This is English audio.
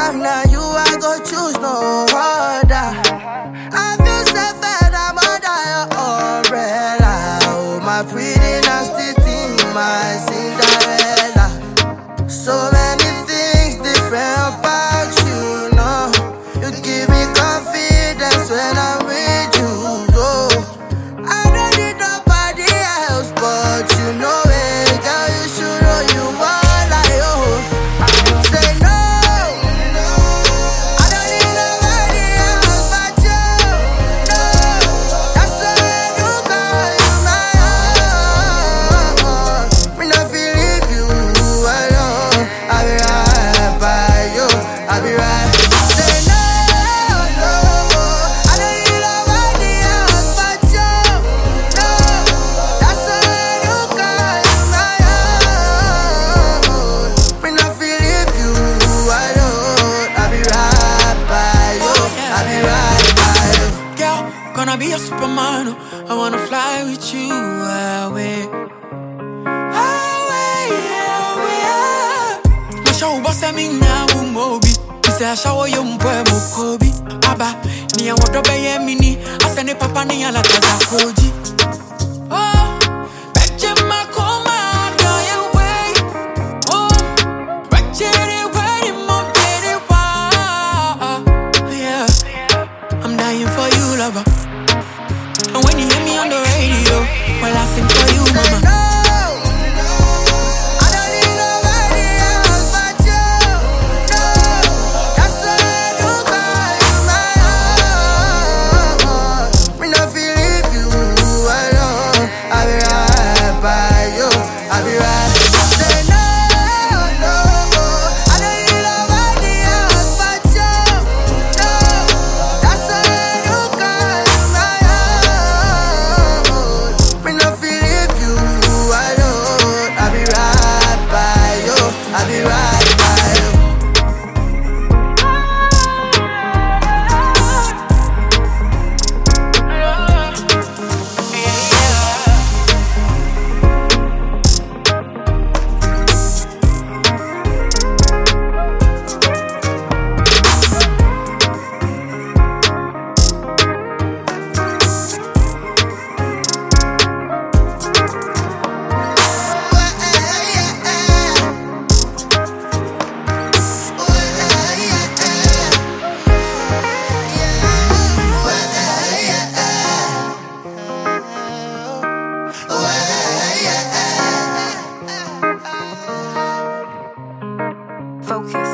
love, now you I go choose no other. I feel safe and I'm under your umbrella. Oh, my pretty nasty thing, my Cinderella. So many things different about you, know. You give me confidence when I'm with you, oh. I don't need nobody else, but you know it, girl. You should know you want like oh. Say no, I don't need nobody else but you. No, that's why you call you my own. Me not feel leave you alone. I'll be right by you. I'll be right. Say no, no, I don't need nobody else but you. No, that's why you call you my own. Me not feel leave you alone. I'll be right by you. I'll be right by you. Girl, gonna be a superman. I wanna fly with you away. Away, away. My show was a mina mobi. You say I shower you mpo kobi. Aba, ni a water bay mini. I send a papa ni a la koji. Oh, betcha my coma, go away. Oh, betcha it where it more pretty yeah. I'm dying for you, lover. And when you hear me on the radio, well, I sing for you, mama. No, I don't need nobody else but you. No, that's why you call you my own. Me not feel leave you alone. I'll be right by you. I'll be right. Say no, no, I don't need nobody else but you. No, that's why you call you my own. Me not feel leave you alone. I'll be right by you. I'll be right by you. Focus.